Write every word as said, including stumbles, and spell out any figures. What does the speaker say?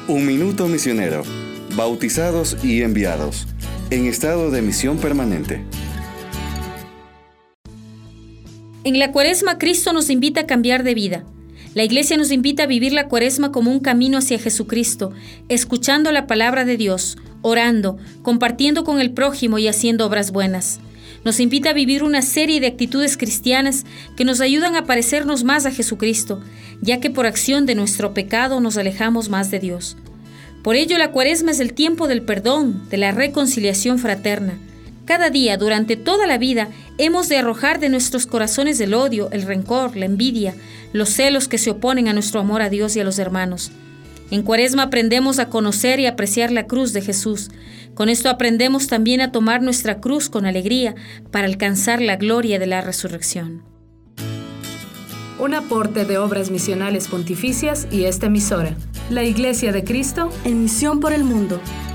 Un minuto misionero. Bautizados y enviados. En estado de misión permanente. En la Cuaresma, Cristo nos invita a cambiar de vida. La Iglesia nos invita a vivir la Cuaresma como un camino hacia Jesucristo, escuchando la palabra de Dios, orando, compartiendo con el prójimo y haciendo obras buenas. Nos invita a vivir una serie de actitudes cristianas que nos ayudan a parecernos más a Jesucristo, ya que por acción de nuestro pecado nos alejamos más de Dios. Por ello, la Cuaresma es el tiempo del perdón, de la reconciliación fraterna. Cada día, durante toda la vida, hemos de arrojar de nuestros corazones el odio, el rencor, la envidia, los celos que se oponen a nuestro amor a Dios y a los hermanos. En Cuaresma aprendemos a conocer y apreciar la cruz de Jesús. Con esto aprendemos también a tomar nuestra cruz con alegría para alcanzar la gloria de la resurrección. Un aporte de Obras Misionales Pontificias y esta emisora, la Iglesia de Cristo, en misión por el mundo.